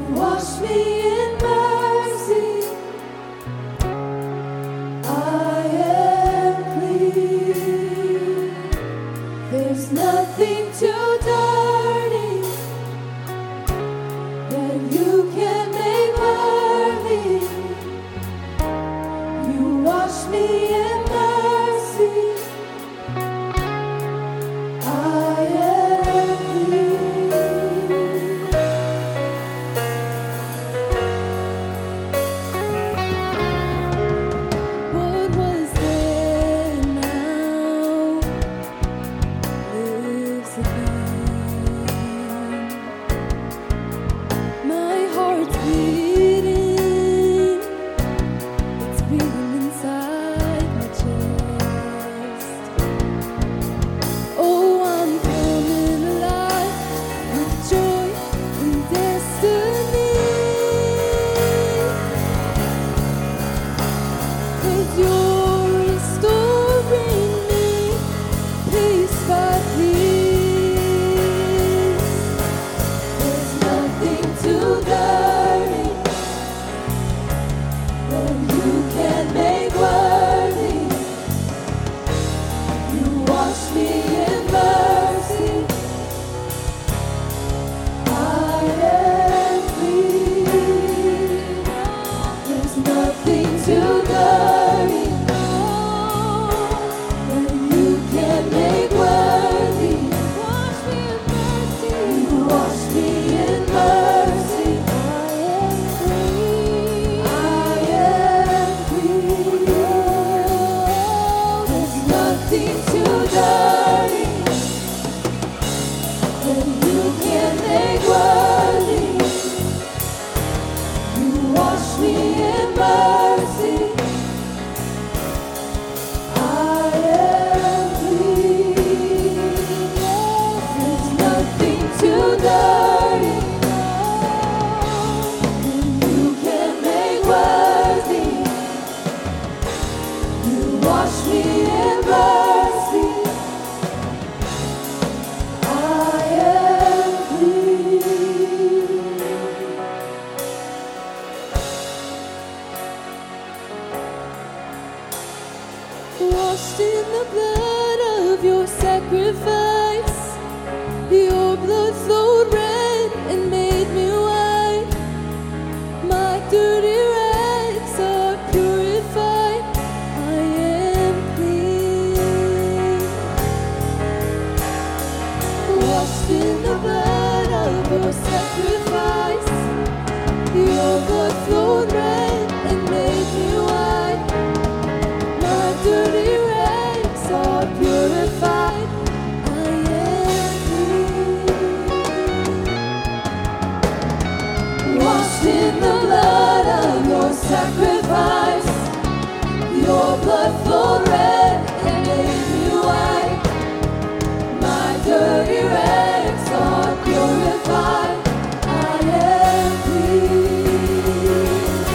Wash me in mercy, I am clean. There's nothing too dirty that you can make worthy. You wash me in mercy, I am clean. What was there now lives again. My heart's beating, it's beating inside my chest. Oh, I'm coming alive with joy and destiny. 'Cause you're restoring me piece by piece. There's nothing too dirty that you can make worthy. You wash me in mercy, I am clean. There's nothing too dirty that you can make worthy. You wash me in mercy, I am clean. I am clean. There's nothing too dirty that you can make worthy. You wash me in mercy, I am clean. There's nothing too dirty that you can make worthy. You wash me in mercy, I am clean. Washed in the blood of your sacrifice, your blood flowed red and made me white. My dirty rags are purified, I am clean. Washed in the blood of your sacrifice, your blood flowed red and made me white. My dirty rags are purified, I am clean. Washed in the blood of your sacrifice, your blood flowed red and made me white. My dirty rags are purified, I am clean.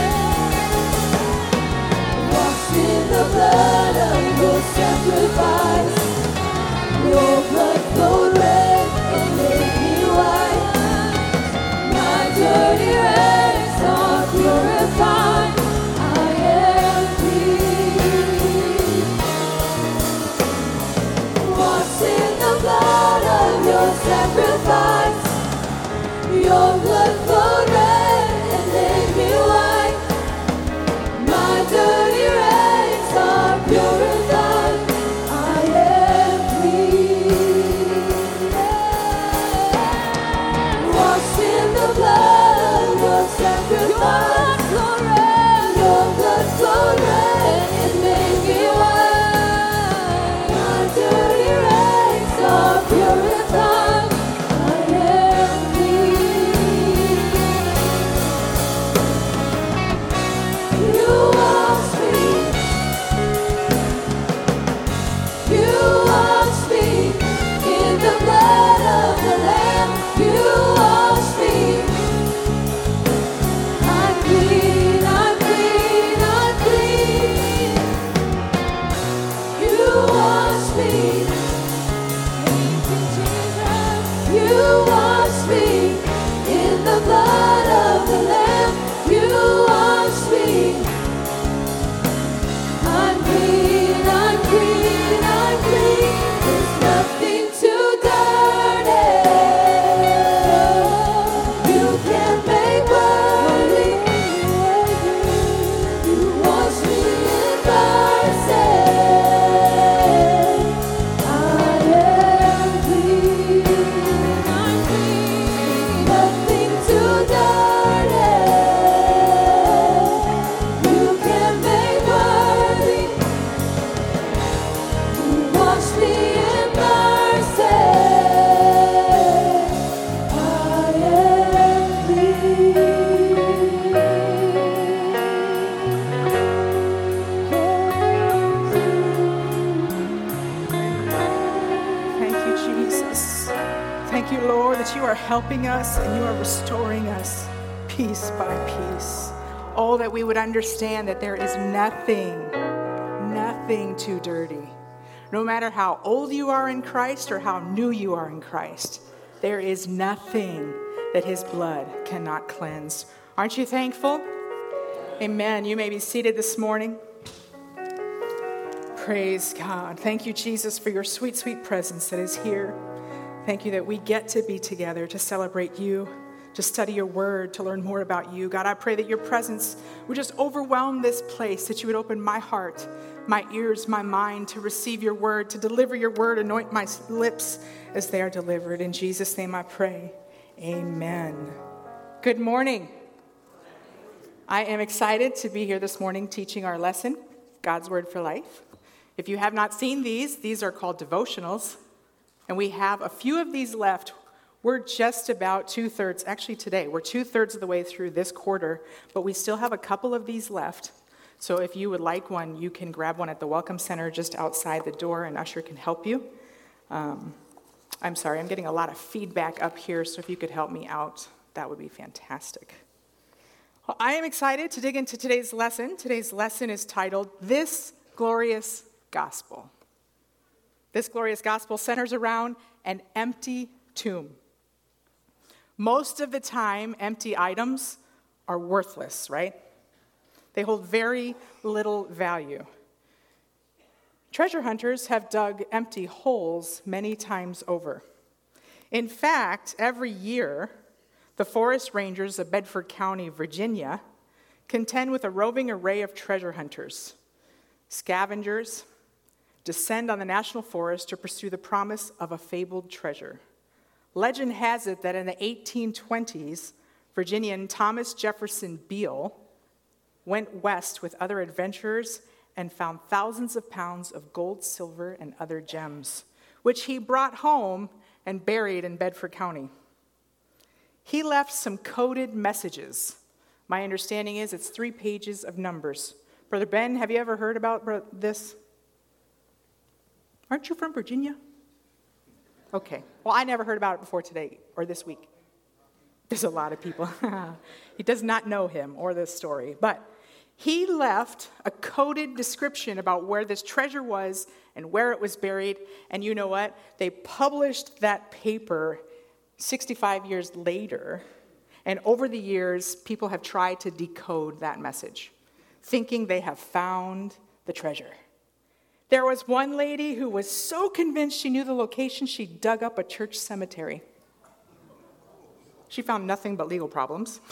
Washed in the blood of your sacrifice, your blood flowed red and made me white. My dirty rags are purified, I am clean. Washed in the blood of your sacrifice, your blood flowed red and made me white. My dirty rags are purified, I am clean. Washed in the blood of your sacrifice, your blood flowed red and made me white. My dirty rags are purified, I am clean. helping us and you are restoring us piece by piece. Oh, that we would understand that there is nothing too dirty. No matter how old you are in Christ or how new you are in Christ, there is nothing that his blood cannot cleanse. Aren't you thankful? Amen. You may be seated this morning. Praise God. Thank you, Jesus, for your sweet, sweet presence that is here. Thank you that we get to be together to celebrate you, to study your word, to learn more about you. God, I pray that your presence would just overwhelm this place, that you would open my heart, my ears, my mind to receive your word, to deliver your word, anoint my lips as they are delivered. In Jesus' name I pray. Amen. Good morning. I am excited to be here this morning teaching our lesson, God's Word for Life. If you have not seen these are called devotionals, and we have a few of these left. We're just about two-thirds, actually today, we're two-thirds of the way through this quarter, but we still have a couple of these left. So if you would like one, you can grab one at the Welcome Center just outside the door, and Usher can help you. I'm sorry, I'm getting a lot of feedback up here, so if you could help me out, that would be fantastic. Well, I am excited to dig into today's lesson. Today's lesson is titled, This Glorious Gospel. This glorious gospel centers around an empty tomb. Most of the time, empty items are worthless, right? They hold very little value. Treasure hunters have dug empty holes many times over. In fact, every year, the forest rangers of Bedford County, Virginia, contend with a roving array of treasure hunters. Scavengers descend on the national forest to pursue the promise of a fabled treasure. Legend has it that in the 1820s, Virginian Thomas Jefferson Beale went west with other adventurers and found thousands of pounds of gold, silver, and other gems, which he brought home and buried in Bedford County. He left some coded messages. My understanding is it's 3 pages of numbers. Brother Ben, have you ever heard about this? Aren't you from Virginia? Okay. Well, I never heard about it before today or this week. There's a lot of people. He does not know him or this story. But he left a coded description about where this treasure was and where it was buried. And you know what? They published that paper 65 years later. And over the years, people have tried to decode that message, thinking they have found the treasure. There was one lady who was so convinced she knew the location, she dug up a church cemetery. She found nothing but legal problems.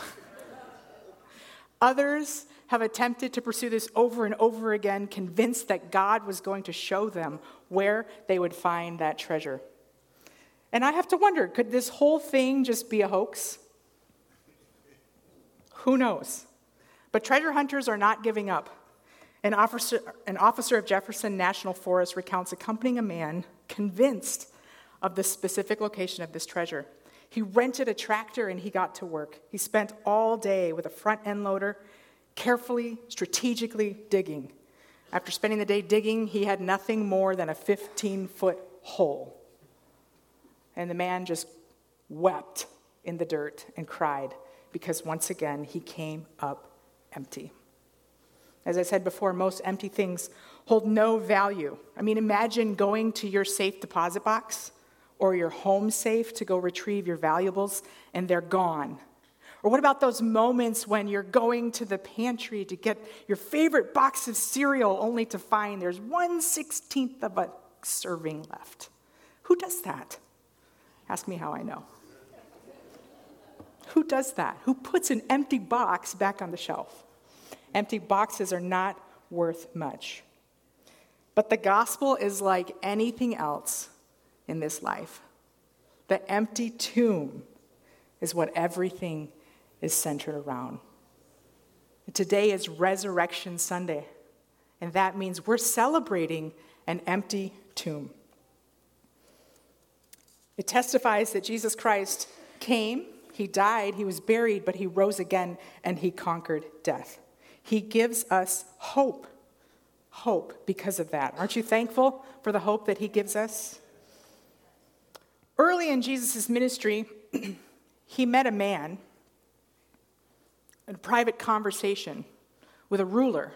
Others have attempted to pursue this over and over again, convinced that God was going to show them where they would find that treasure. And I have to wonder, could this whole thing just be a hoax? Who knows? But treasure hunters are not giving up. An officer of Jefferson National Forest recounts accompanying a man convinced of the specific location of this treasure. He rented a tractor and he got to work. He spent all day with a front end loader, carefully, strategically digging. After spending the day digging, he had nothing more than a 15-foot hole. And the man just wept in the dirt and cried because once again he came up empty. As I said before, most empty things hold no value. I mean, imagine going to your safe deposit box or your home safe to go retrieve your valuables and they're gone. Or what about those moments when you're going to the pantry to get your favorite box of cereal only to find there's 1/16 of a serving left? Who does that? Ask me how I know. Who does that? Who puts an empty box back on the shelf? Empty boxes are not worth much. But the gospel is like anything else in this life. The empty tomb is what everything is centered around. And today is Resurrection Sunday, and that means we're celebrating an empty tomb. It testifies that Jesus Christ came, he died, he was buried, but he rose again, and he conquered death. He gives us hope because of that. Aren't you thankful for the hope that he gives us? Early in Jesus' ministry, he met a man in a private conversation with a ruler,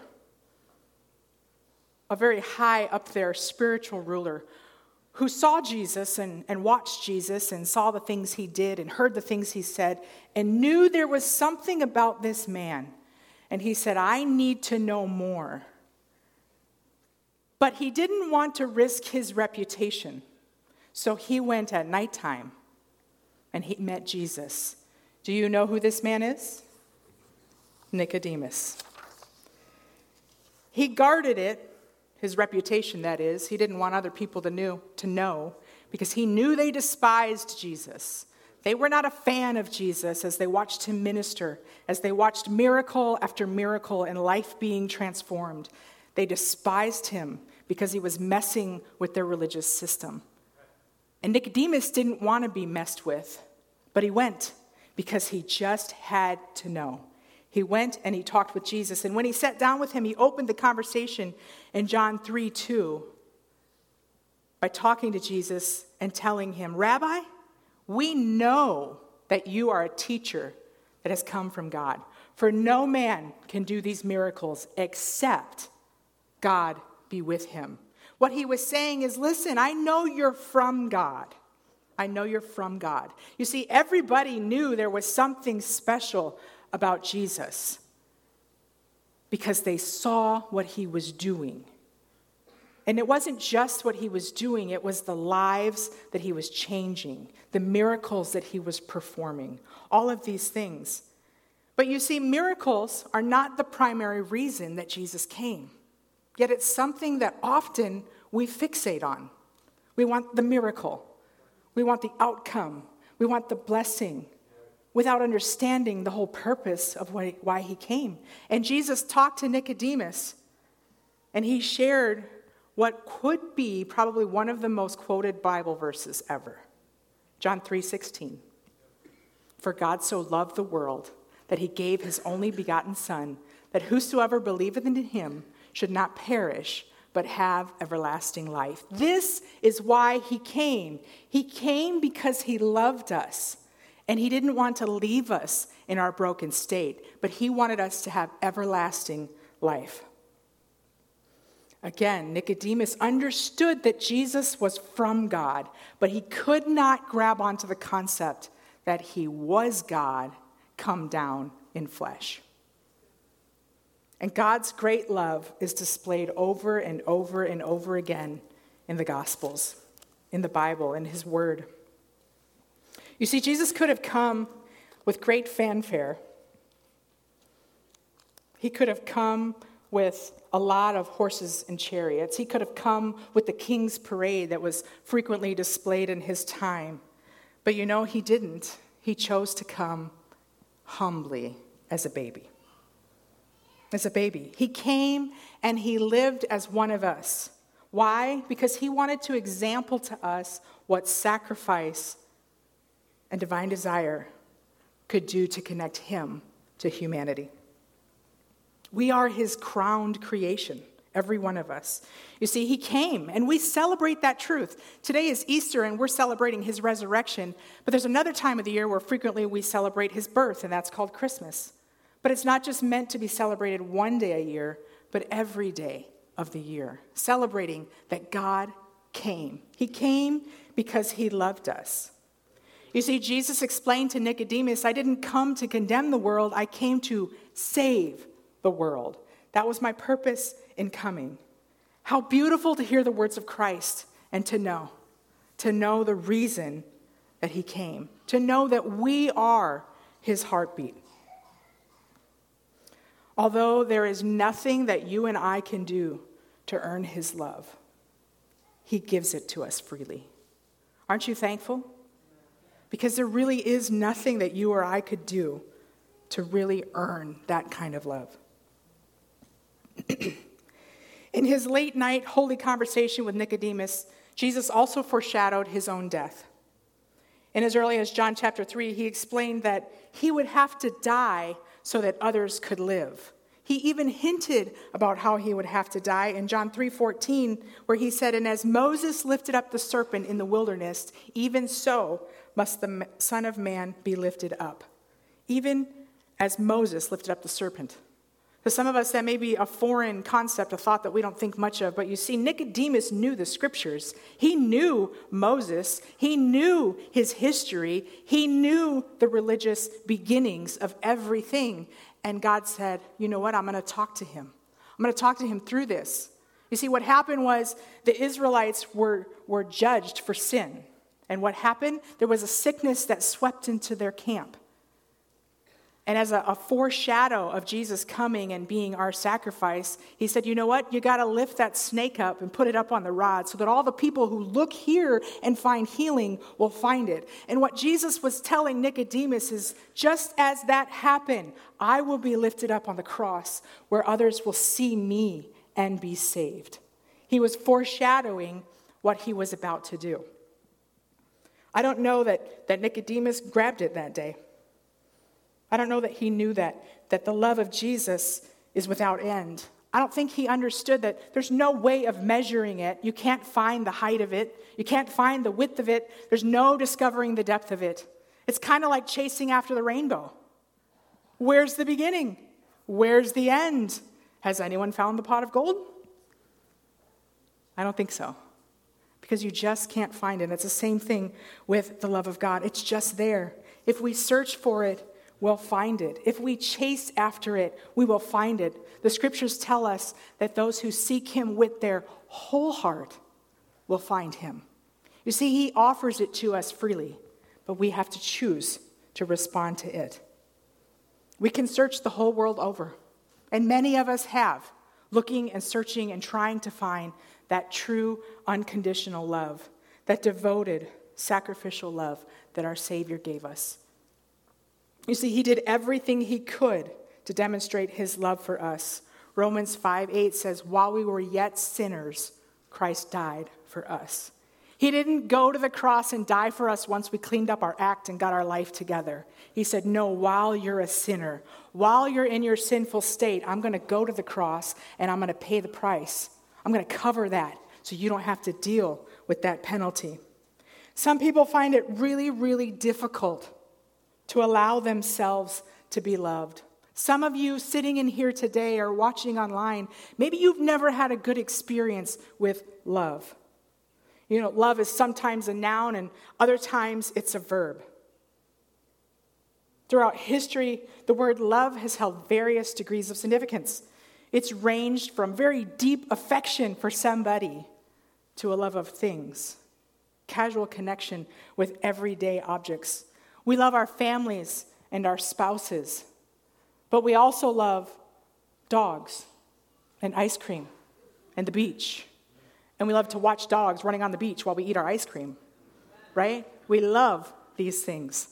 a very high up there spiritual ruler, who saw Jesus and watched Jesus and saw the things he did and heard the things he said and knew there was something about this man. And he said, I need to know more. But he didn't want to risk his reputation. So he went at nighttime and he met Jesus. Do you know who this man is? Nicodemus. He guarded it, his reputation that is. He didn't want other people to know because he knew they despised Jesus. They were not a fan of Jesus as they watched him minister, as they watched miracle after miracle and life being transformed. They despised him because he was messing with their religious system. And Nicodemus didn't want to be messed with, but he went because he just had to know. He went and he talked with Jesus. And when he sat down with him, he opened the conversation in John 3:2 by talking to Jesus and telling him, Rabbi, we know that you are a teacher that has come from God. For no man can do these miracles except God be with him. What he was saying is, listen, I know you're from God. I know you're from God. You see, everybody knew there was something special about Jesus because they saw what he was doing. And it wasn't just what he was doing, it was the lives that he was changing, the miracles that he was performing, all of these things. But you see, miracles are not the primary reason that Jesus came. Yet it's something that often we fixate on. We want the miracle. We want the outcome. We want the blessing without understanding the whole purpose of why he came. And Jesus talked to Nicodemus, and he shared what could be probably one of the most quoted Bible verses ever. John 3:16. For God so loved the world that he gave his only begotten Son, that whosoever believeth in him should not perish, but have everlasting life. This is why he came. He came because he loved us. And he didn't want to leave us in our broken state, but he wanted us to have everlasting life. Again, Nicodemus understood that Jesus was from God, but he could not grab onto the concept that he was God come down in flesh. And God's great love is displayed over and over and over again in the Gospels, in the Bible, in his word. You see, Jesus could have come with great fanfare. He could have come with a lot of horses and chariots. He could have come with the king's parade that was frequently displayed in his time. But you know, he didn't. He chose to come humbly as a baby. As a baby. He came and he lived as one of us. Why? Because he wanted to example to us what sacrifice and divine desire could do to connect him to humanity. We are his crowned creation, every one of us. You see, he came, and we celebrate that truth. Today is Easter, and we're celebrating his resurrection, but there's another time of the year where frequently we celebrate his birth, and that's called Christmas. But it's not just meant to be celebrated one day a year, but every day of the year, celebrating that God came. He came because he loved us. You see, Jesus explained to Nicodemus, I didn't come to condemn the world, I came to save the world. That was my purpose in coming. How beautiful to hear the words of Christ and to know the reason that he came, to know that we are his heartbeat. Although there is nothing that you and I can do to earn his love, he gives it to us freely. Aren't you thankful? Because there really is nothing that you or I could do to really earn that kind of love. In his late night holy conversation with Nicodemus, Jesus also foreshadowed his own death. In as early as John chapter 3, he explained that he would have to die so that others could live. He even hinted about how he would have to die in John 3:14, where he said, and as Moses lifted up the serpent in the wilderness, even so must the Son of Man be lifted up, even as Moses lifted up the serpent. To some of us, that may be a foreign concept, a thought that we don't think much of. But you see, Nicodemus knew the scriptures. He knew Moses. He knew his history. He knew the religious beginnings of everything. And God said, you know what? I'm going to talk to him. I'm going to talk to him through this. You see, what happened was the Israelites were judged for sin. And what happened? There was a sickness that swept into their camp. And as a foreshadow of Jesus coming and being our sacrifice, he said, you know what? You got to lift that snake up and put it up on the rod so that all the people who look here and find healing will find it. And what Jesus was telling Nicodemus is, just as that happened, I will be lifted up on the cross where others will see me and be saved. He was foreshadowing what he was about to do. I don't know that Nicodemus grabbed it that day. I don't know that he knew that the love of Jesus is without end. I don't think he understood that there's no way of measuring it. You can't find the height of it. You can't find the width of it. There's no discovering the depth of it. It's kind of like chasing after the rainbow. Where's the beginning? Where's the end? Has anyone found the pot of gold? I don't think so. Because you just can't find it. It's the same thing with the love of God. It's just there. If we search for it, we'll find it. If we chase after it, we will find it. The scriptures tell us that those who seek him with their whole heart will find him. You see, he offers it to us freely, but we have to choose to respond to it. We can search the whole world over, and many of us have, looking and searching and trying to find that true, unconditional love, that devoted, sacrificial love that our Savior gave us. You see, he did everything he could to demonstrate his love for us. Romans 5:8 says, while we were yet sinners, Christ died for us. He didn't go to the cross and die for us once we cleaned up our act and got our life together. He said, no, while you're a sinner, while you're in your sinful state, I'm going to go to the cross and I'm going to pay the price. I'm going to cover that so you don't have to deal with that penalty. Some people find it really, really difficult to allow themselves to be loved. Some of you sitting in here today or watching online, maybe you've never had a good experience with love. You know, love is sometimes a noun and other times it's a verb. Throughout history, the word love has held various degrees of significance. It's ranged from very deep affection for somebody to a love of things, casual connection with everyday objects. We love our families and our spouses, but we also love dogs and ice cream and the beach. And we love to watch dogs running on the beach while we eat our ice cream, right? We love these things.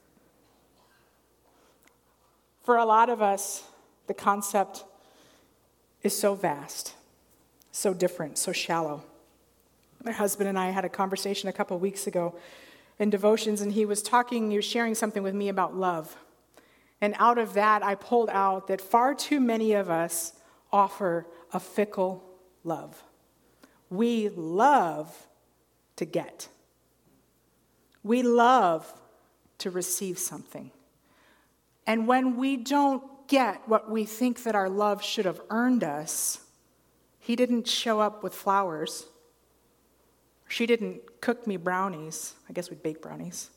For a lot of us, the concept is so vast, so different, so shallow. My husband and I had a conversation a couple of weeks ago in devotions, and he was sharing something with me about love. And out of that, I pulled out that far too many of us offer a fickle love. We love to get. We love to receive something. And when we don't get what we think that our love should have earned us, he didn't show up with flowers. She didn't cook me brownies. I guess we'd bake brownies.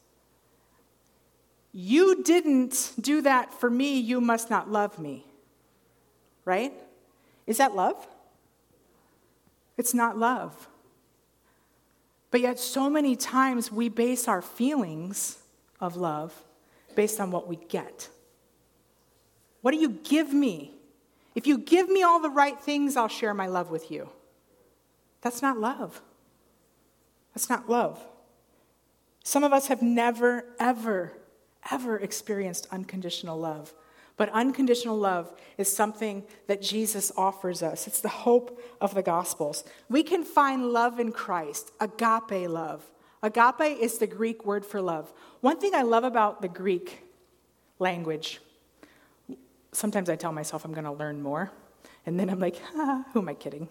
You didn't do that for me, you must not love me. Right? Is that love? It's not love. But yet so many times we base our feelings of love based on what we get. What do you give me? If you give me all the right things, I'll share my love with you. That's not love. That's not love. Some of us have never, ever, ever experienced unconditional love. But unconditional love is something that Jesus offers us. It's the hope of the Gospels. We can find love in Christ, agape love. Agape is the Greek word for love. One thing I love about the Greek language, sometimes I tell myself I'm going to learn more, and then I'm like, who am I kidding?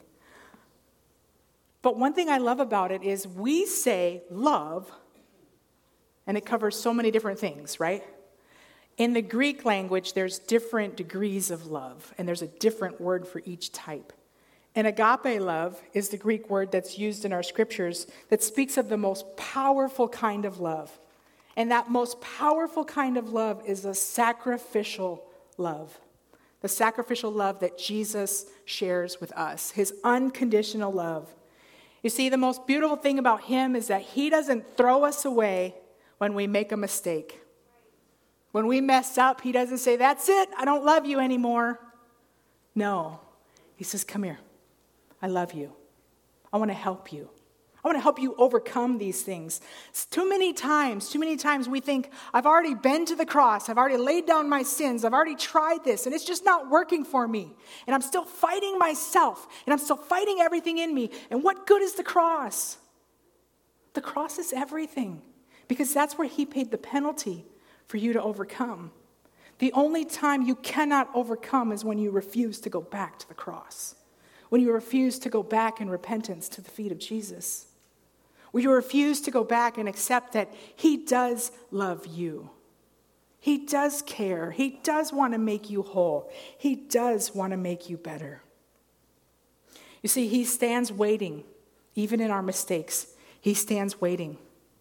But one thing I love about it is we say love and it covers so many different things, right? In the Greek language, there's different degrees of love, and there's a different word for each type. And agape love is the Greek word that's used in our scriptures that speaks of the most powerful kind of love. And that most powerful kind of love is a sacrificial love. The sacrificial love that Jesus shares with us, his unconditional love. You see, the most beautiful thing about him is that he doesn't throw us away when we make a mistake. When we mess up, he doesn't say, "That's it, I don't love you anymore." No, he says, "Come here. I love you. I want to help you. I want to help you overcome these things." Too many times we think, I've already been to the cross. I've already laid down my sins. I've already tried this, and it's just not working for me. And I'm still fighting myself, and I'm still fighting everything in me. And what good is the cross? The cross is everything, because that's where he paid the penalty for you to overcome. The only time you cannot overcome is when you refuse to go back to the cross. When you refuse to go back in repentance to the feet of Jesus. When you refuse to go back and accept that he does love you. He does care. He does want to make you whole. He does want to make you better. You see, he stands waiting, even in our mistakes. He stands waiting.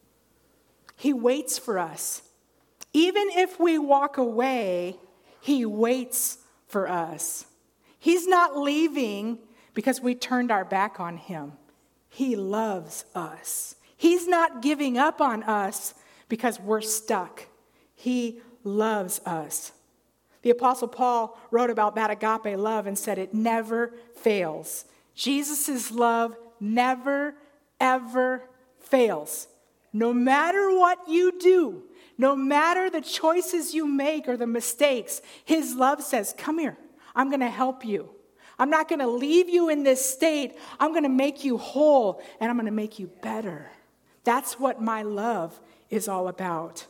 He waits for us. Even if we walk away, he waits for us. He's not leaving because we turned our back on him. He loves us. He's not giving up on us because we're stuck. He loves us. The Apostle Paul wrote about that agape love and said it never fails. Jesus' love never, ever fails. No matter what you do, no matter the choices you make or the mistakes, his love says, "Come here, I'm going to help you. I'm not going to leave you in this state. I'm going to make you whole, and I'm going to make you better." That's what my love is all about.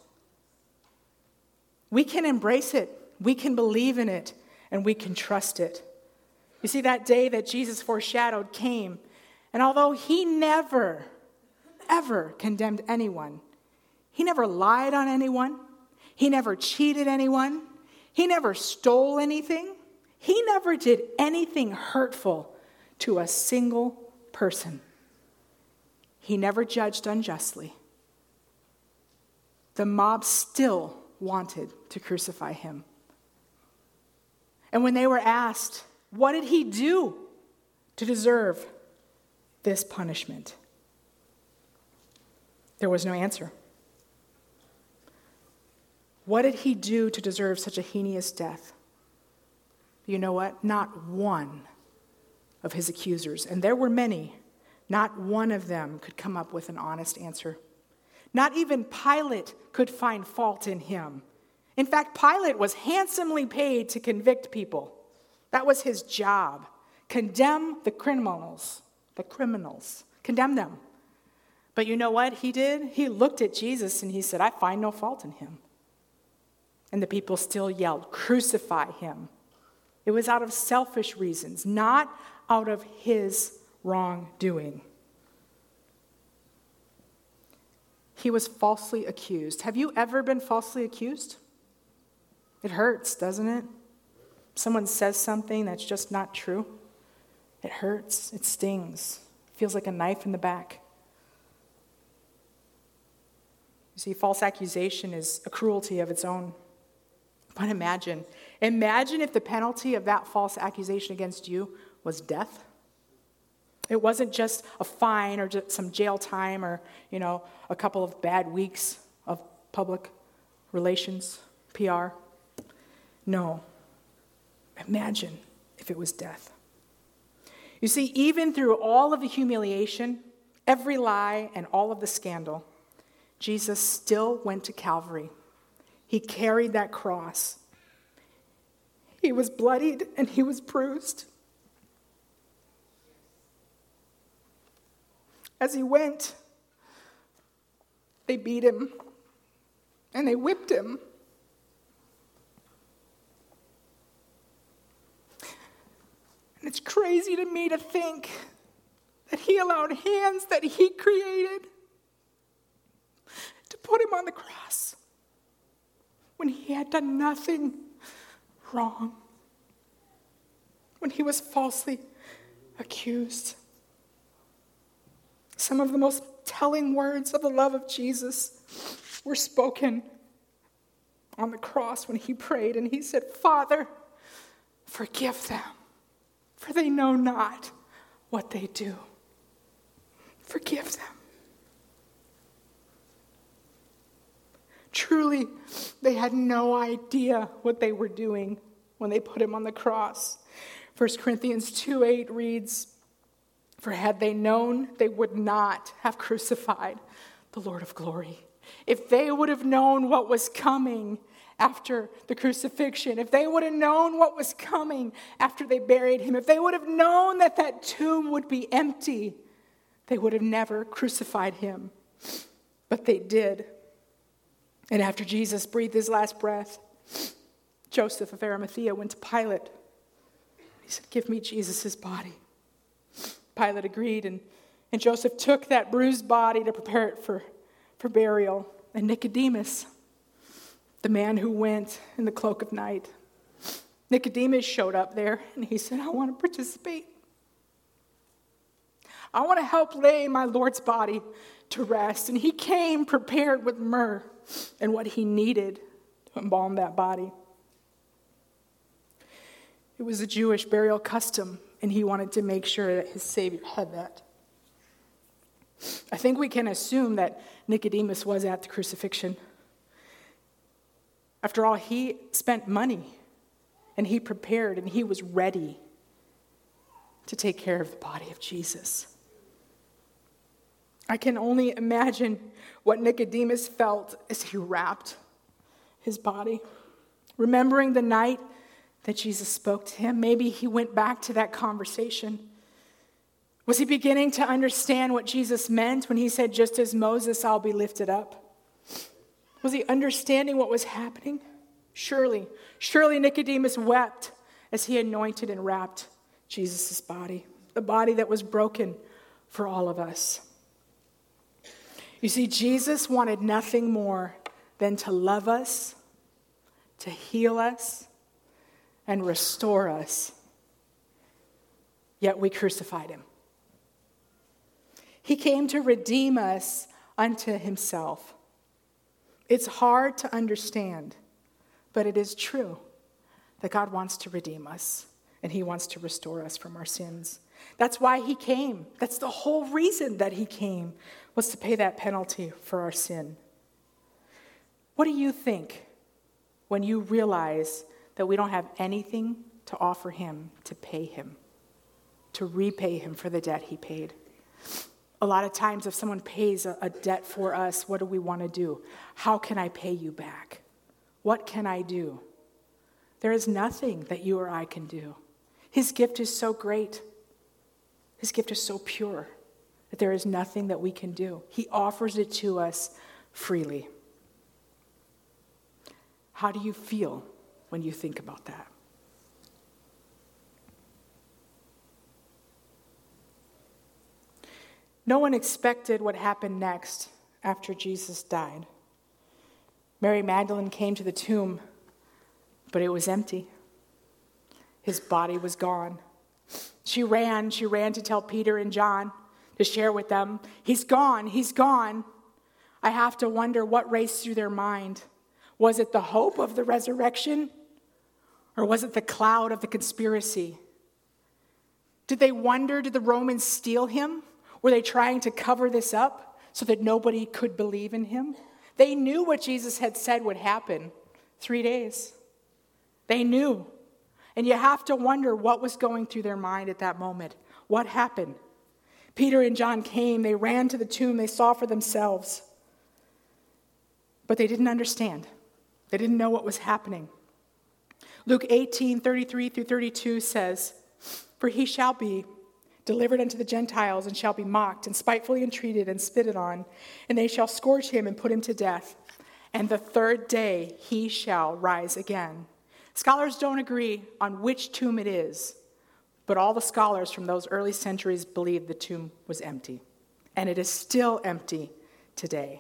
We can embrace it. We can believe in it, and we can trust it. You see, that day that Jesus foreshadowed came, and although he never, ever condemned anyone, he never lied on anyone, he never cheated anyone, he never stole anything, he never did anything hurtful to a single person. He never judged unjustly. The mob still wanted to crucify him. And when they were asked, what did he do to deserve this punishment? There was no answer. What did he do to deserve such a heinous death? You know what? Not one of his accusers, and there were many, not one of them could come up with an honest answer. Not even Pilate could find fault in him. In fact, Pilate was handsomely paid to convict people. That was his job. Condemn the criminals. Condemn them. But you know what he did? He looked at Jesus and he said, "I find no fault in him." And the people still yelled, "Crucify him." It was out of selfish reasons, not out of his wrongdoing. He was falsely accused. Have you ever been falsely accused? It hurts, doesn't it? Someone says something that's just not true. It hurts. It stings. It feels like a knife in the back. You see, false accusation is a cruelty of its own. But imagine if the penalty of that false accusation against you was death. It wasn't just a fine or just some jail time or, a couple of bad weeks of public relations, PR. No. Imagine if it was death. You see, even through all of the humiliation, every lie, and all of the scandal, Jesus still went to Calvary. He carried that cross. He was bloodied and he was bruised. As he went, they beat him and they whipped him. And it's crazy to me to think that he allowed hands that he created to put him on the cross when he had done nothing wrong, when he was falsely accused. Some of the most telling words of the love of Jesus were spoken on the cross when he prayed, and he said, "Father, forgive them, for they know not what they do." Forgive them. Truly, they had no idea what they were doing when they put him on the cross. 1 Corinthians 2:8 reads, "For had they known, they would not have crucified the Lord of glory." If they would have known what was coming after the crucifixion, if they would have known what was coming after they buried him, if they would have known that that tomb would be empty, they would have never crucified him. But they did. And after Jesus breathed his last breath, Joseph of Arimathea went to Pilate. He said, "Give me Jesus' body." Pilate agreed, and Joseph took that bruised body to prepare it for burial. And Nicodemus, the man who went in the cloak of night, Nicodemus showed up there, and he said, "I want to participate. I want to help lay my Lord's body to rest." And he came prepared with myrrh and what he needed to embalm that body. It was a Jewish burial custom, and he wanted to make sure that his Savior had that. I think we can assume that Nicodemus was at the crucifixion. After all, he spent money, and he prepared, and he was ready to take care of the body of Jesus. I can only imagine what Nicodemus felt as he wrapped his body. Remembering the night that Jesus spoke to him, maybe he went back to that conversation. Was he beginning to understand what Jesus meant when he said, "Just as Moses, I'll be lifted up"? Was he understanding what was happening? Surely Nicodemus wept as he anointed and wrapped Jesus' body, the body that was broken for all of us. You see, Jesus wanted nothing more than to love us, to heal us, and restore us. Yet we crucified him. He came to redeem us unto himself. It's hard to understand, but it is true that God wants to redeem us, and he wants to restore us from our sins. That's why he came. That's the whole reason that he came, was to pay that penalty for our sin. What do you think when you realize that we don't have anything to offer him to pay him, to repay him for the debt he paid? A lot of times if someone pays a debt for us, what do we want to do? How can I pay you back? What can I do? There is nothing that you or I can do. His gift is so great. His gift is so pure that there is nothing that we can do. He offers it to us freely. How do you feel when you think about that? No one expected what happened next after Jesus died. Mary Magdalene came to the tomb, but it was empty. His body was gone. She ran to tell Peter and John, to share with them, he's gone. I have to wonder what raced through their mind. Was it the hope of the resurrection? Or was it the cloud of the conspiracy? Did they wonder, did the Romans steal him? Were they trying to cover this up so that nobody could believe in him? They knew what Jesus had said would happen. 3 days. They knew. And you have to wonder what was going through their mind at that moment. What happened? Peter and John came. They ran to the tomb. They saw for themselves. But they didn't understand. They didn't know what was happening. Luke 18:33-32 says, "For he shall be delivered unto the Gentiles, and shall be mocked, and spitefully entreated, and spitted on. And they shall scourge him, and put him to death. And the third day he shall rise again." Scholars don't agree on which tomb it is, but all the scholars from those early centuries believed the tomb was empty. And it is still empty today.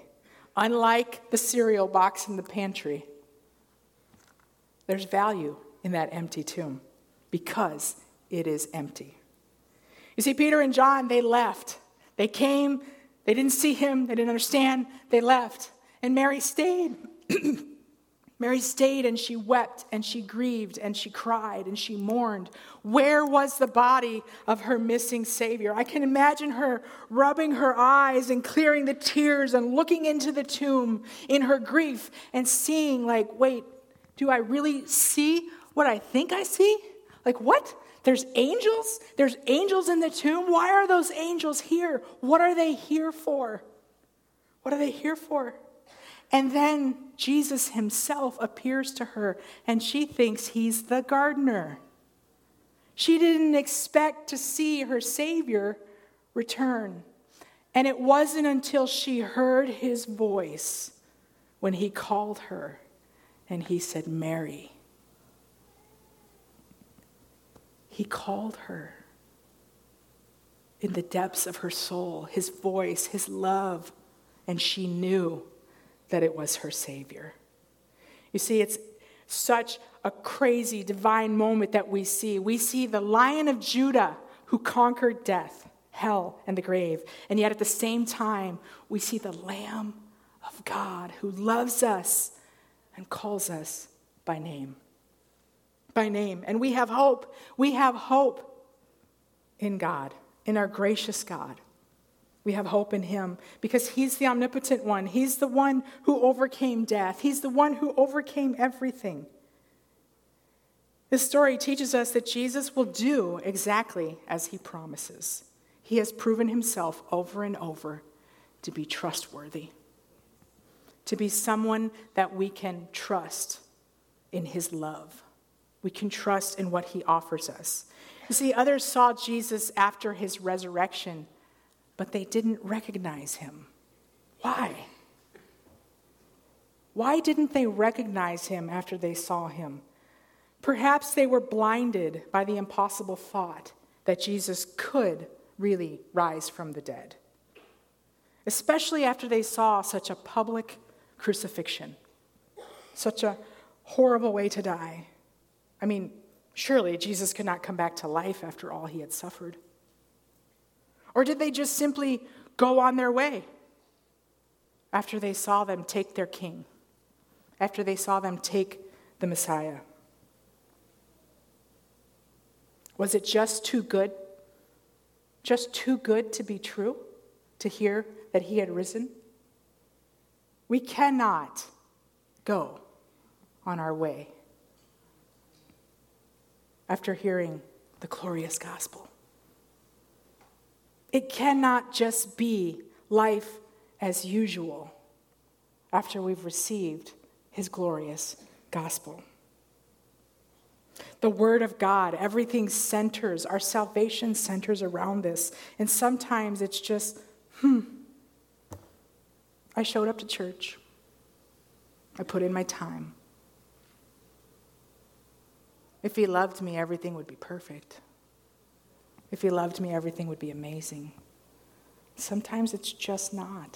Unlike the cereal box in the pantry, there's value in that empty tomb because it is empty. You see, Peter and John, they left. They came, they didn't see him, they didn't understand, they left. And Mary stayed. Mary stayed and she wept and she grieved and she cried and she mourned. Where was the body of her missing Savior? I can imagine her rubbing her eyes and clearing the tears and looking into the tomb in her grief and seeing like, wait, do I really see what I think I see? Like what? There's angels? There's angels in the tomb? Why are those angels here? What are they here for? What are they here for? And then Jesus himself appears to her, and she thinks he's the gardener. She didn't expect to see her Savior return. And it wasn't until she heard his voice when he called her, and he said, Mary. He called her in the depths of her soul, his voice, his love, and she knew that it was her Savior. You see, it's such a crazy divine moment that we see. We see the Lion of Judah who conquered death, hell, and the grave. And yet at the same time, we see the Lamb of God who loves us and calls us by name. By name. And we have hope. We have hope in God, in our gracious God. We have hope in him because he's the omnipotent one. He's the one who overcame death. He's the one who overcame everything. This story teaches us that Jesus will do exactly as he promises. He has proven himself over and over to be trustworthy, to be someone that we can trust in his love. We can trust in what he offers us. You see, others saw Jesus after his resurrection, but they didn't recognize him. Why? Why didn't they recognize him after they saw him? Perhaps they were blinded by the impossible thought that Jesus could really rise from the dead, especially after they saw such a public crucifixion, such a horrible way to die. I mean, surely Jesus could not come back to life after all he had suffered. Or did they just simply go on their way after they saw them take their king, after they saw them take the Messiah? Was it just too good to be true, to hear that he had risen? We cannot go on our way after hearing the glorious gospel. It cannot just be life as usual after we've received his glorious gospel. The word of God, everything centers, our salvation centers around this. And sometimes it's just, I showed up to church. I put in my time. If he loved me, everything would be perfect. If he loved me, everything would be amazing. Sometimes it's just not.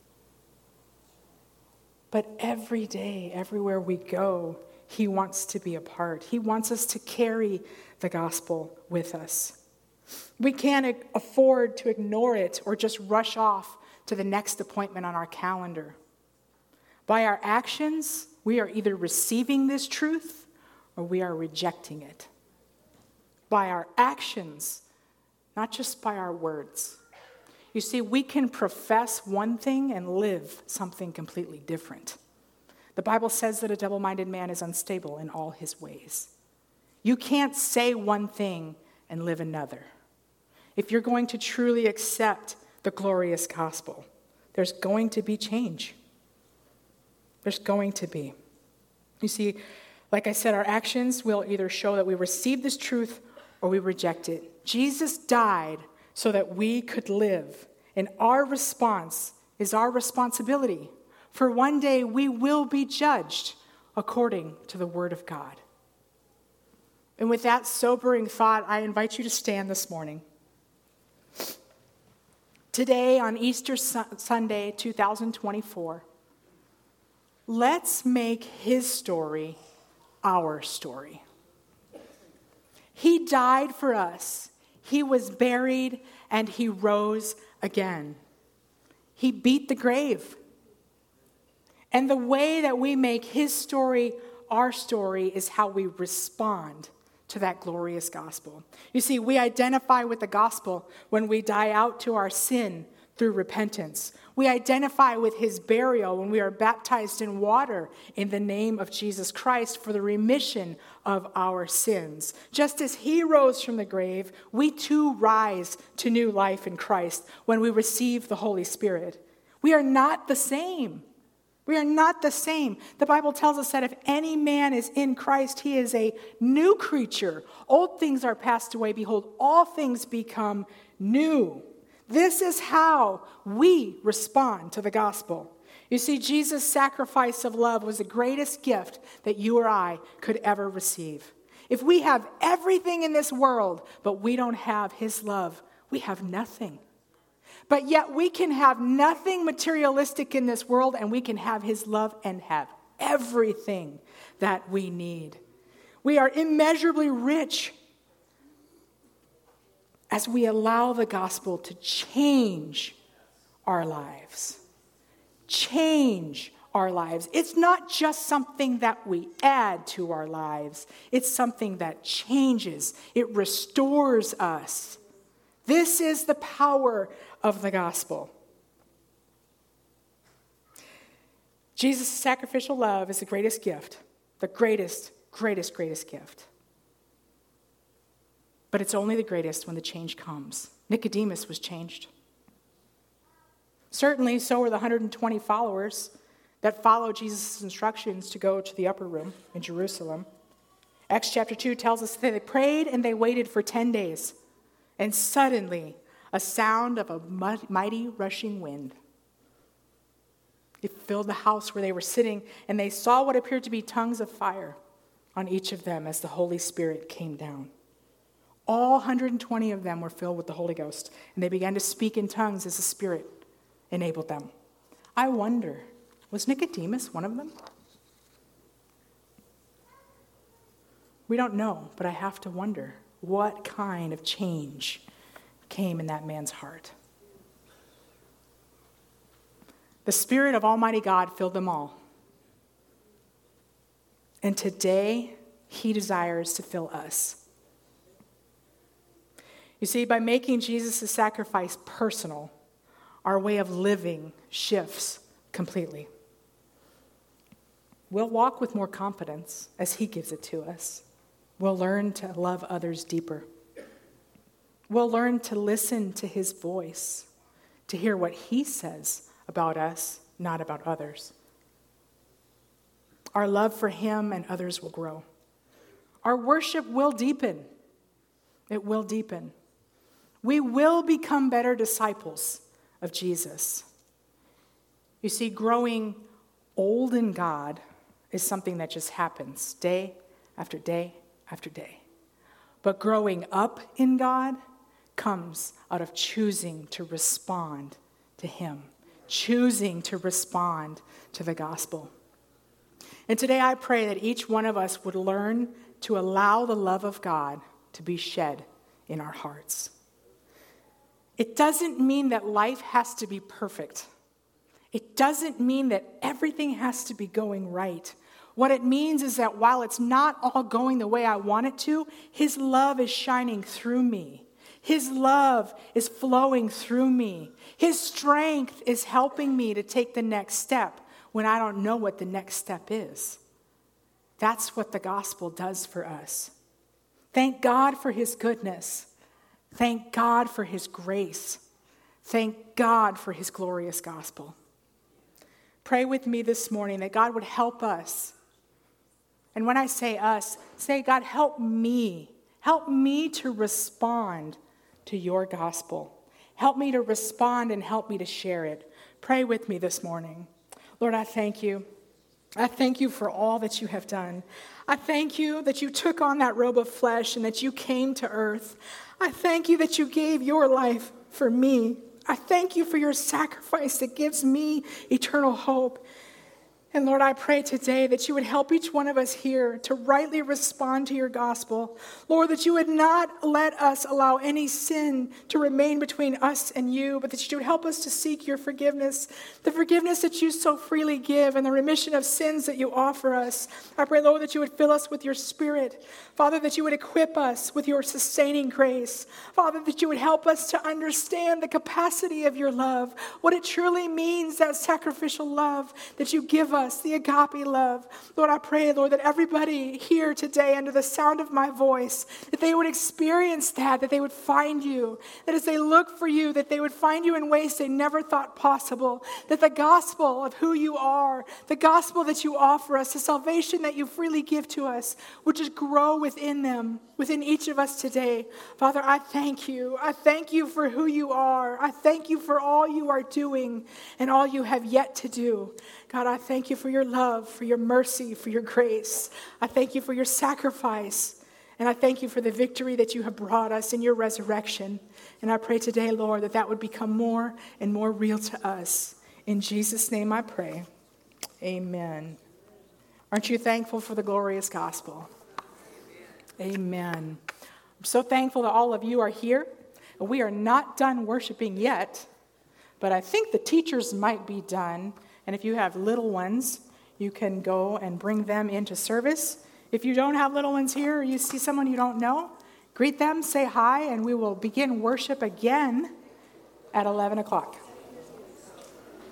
But every day, everywhere we go, he wants to be a part. He wants us to carry the gospel with us. We can't afford to ignore it or just rush off to the next appointment on our calendar. By our actions, we are either receiving this truth or we are rejecting it. By our actions, not just by our words. You see, we can profess one thing and live something completely different. The Bible says that a double-minded man is unstable in all his ways. You can't say one thing and live another. If you're going to truly accept the glorious gospel, there's going to be change. There's going to be. You see, like I said, our actions will either show that we receive this truth or we reject it. Jesus died so that we could live, and our response is our responsibility. For one day we will be judged according to the word of God. And with that sobering thought, I invite you to stand this morning. Today, on Easter Sunday, 2024, Let's make his story our story. He died for us. He was buried and he rose again. He beat the grave. And the way that we make his story our story is how we respond to that glorious gospel. You see, we identify with the gospel when we die out to our sin through repentance. We identify with his burial when we are baptized in water in the name of Jesus Christ for the remission of our sins. Just as he rose from the grave, we too rise to new life in Christ when we receive the Holy Spirit. We are not the same. We are not the same. The Bible tells us that if any man is in Christ, he is a new creature. Old things are passed away. Behold, all things become new. This is how we respond to the gospel. You see, Jesus' sacrifice of love was the greatest gift that you or I could ever receive. If we have everything in this world, but we don't have his love, we have nothing. But yet we can have nothing materialistic in this world, and we can have his love and have everything that we need. We are immeasurably rich as we allow the gospel to change our lives. Change our lives. It's not just something that we add to our lives. It's something that changes. It restores us. This is the power of the gospel. Jesus' sacrificial love is the greatest gift, the greatest gift. But it's only the greatest when the change comes. Nicodemus was changed. Certainly, so were the 120 followers that followed Jesus' instructions to go to the upper room in Jerusalem. Acts chapter 2 tells us that they prayed and they waited for 10 days. And suddenly, a sound of a mighty rushing wind. It filled the house where they were sitting, and they saw what appeared to be tongues of fire on each of them as the Holy Spirit came down. All 120 of them were filled with the Holy Ghost, and they began to speak in tongues as the Spirit enabled them. I wonder, was Nicodemus one of them? We don't know, but I have to wonder what kind of change came in that man's heart. The Spirit of Almighty God filled them all. And today, he desires to fill us. You see, by making Jesus' sacrifice personal, our way of living shifts completely. We'll walk with more confidence as he gives it to us. We'll learn to love others deeper. We'll learn to listen to his voice, to hear what he says about us, not about others. Our love for him and others will grow. Our worship will deepen. It will deepen. We will become better disciples of Jesus. You see, growing old in God is something that just happens day after day after day. But growing up in God comes out of choosing to respond to him, choosing to respond to the gospel. And today I pray that each one of us would learn to allow the love of God to be shed in our hearts. It doesn't mean that life has to be perfect. It doesn't mean that everything has to be going right. What it means is that while it's not all going the way I want it to, his love is shining through me. His love is flowing through me. His strength is helping me to take the next step when I don't know what the next step is. That's what the gospel does for us. Thank God for his goodness. Thank God for his grace. Thank God for his glorious gospel. Pray with me this morning that God would help us. And when I say us, say, God, help me. Help me to respond to your gospel. Help me to respond and help me to share it. Pray with me this morning. Lord, I thank you. I thank you for all that you have done. I thank you that you took on that robe of flesh and that you came to earth. I thank you that you gave your life for me. I thank you for your sacrifice that gives me eternal hope. And Lord, I pray today that you would help each one of us here to rightly respond to your gospel. Lord, that you would not let us allow any sin to remain between us and you, but that you would help us to seek your forgiveness, the forgiveness that you so freely give and the remission of sins that you offer us. I pray, Lord, that you would fill us with your Spirit. Father, that you would equip us with your sustaining grace. Father, that you would help us to understand the capacity of your love, what it truly means, that sacrificial love that you give us, the agape love. Lord, I pray, Lord, that everybody here today under the sound of my voice, that they would experience that they would find you, that as they look for you, that they would find you in ways they never thought possible, that the gospel of who you are, the gospel that you offer us, the salvation that you freely give to us, would just grow within them, within each of us today. Father, I thank you. I thank you for who you are. I thank you for all you are doing and all you have yet to do. God, I thank you for your love, for your mercy, for your grace. I thank you for your sacrifice. And I thank you for the victory that you have brought us in your resurrection. And I pray today, Lord, that that would become more and more real to us. In Jesus' name I pray. Amen. Aren't you thankful for the glorious gospel? Amen. I'm so thankful that all of you are here. We are not done worshiping yet, but I think the teachers might be done. And if you have little ones, you can go and bring them into service. If you don't have little ones here, or you see someone you don't know, greet them, say hi, and we will begin worship again at 11 o'clock.